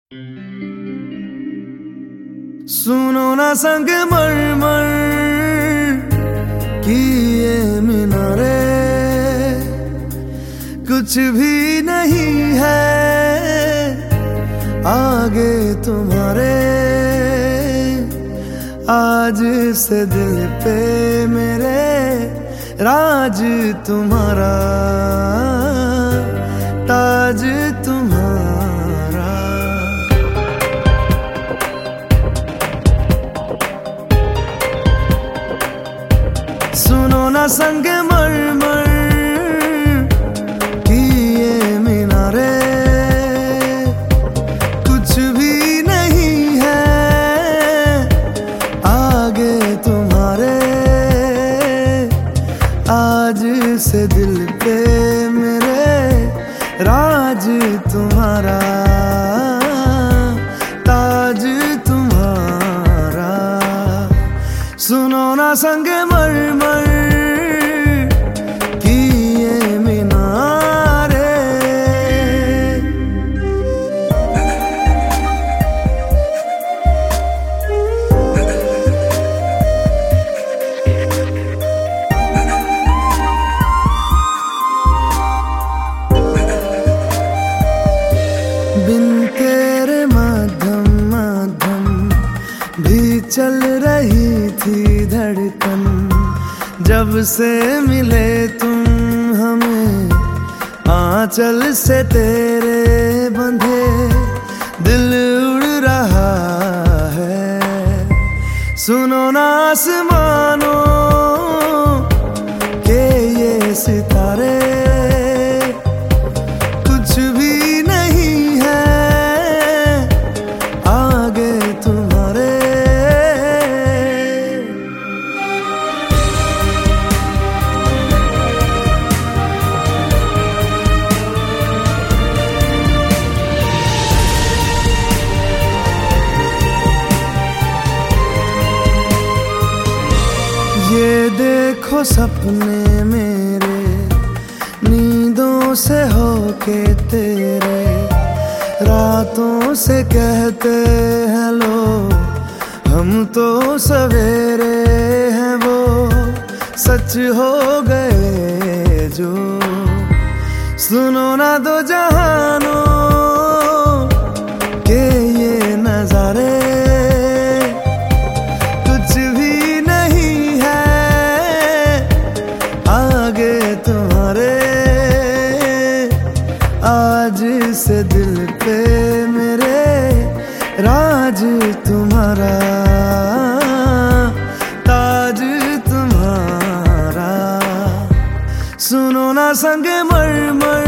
सुनो ना संग मरमर की ये मीनारे, कुछ भी नहीं है आगे तुम्हारे। आज से दिल पे मेरे राज तुम्हारा, ताज तुम्हारा। सुनो ना संग मरमर की ये मीनारे, कुछ भी नहीं है आगे तुम्हारे। आज से दिल पे मेरे राज तुम्हारा, ताज तुम्हारा। सुनो ना संग मरमर की ये मीनारे। बिन तेरे मध्यम मध्यम भी चल रही थी धड़कन। जब से मिले तुम हमें आंचल से तेरे बंधे, दिल उड़ रहा है। सुनो ना आसमानों के ये सितारे, कुछ भी नहीं है आगे तुम्हारे। ये देखो सपने मेरे नींदों से होके तेरे, रातों से कहते हैं लो हम तो सवेरे हैं। वो सच हो गए जो, सुनो ना दो जहानों के ये नजारे। कुछ भी नहीं है आगे तुम्हारे। आज से दिल पे मेरे राज तुम्हारा, ताज तुम्हारा। सुनो ना संग मरमर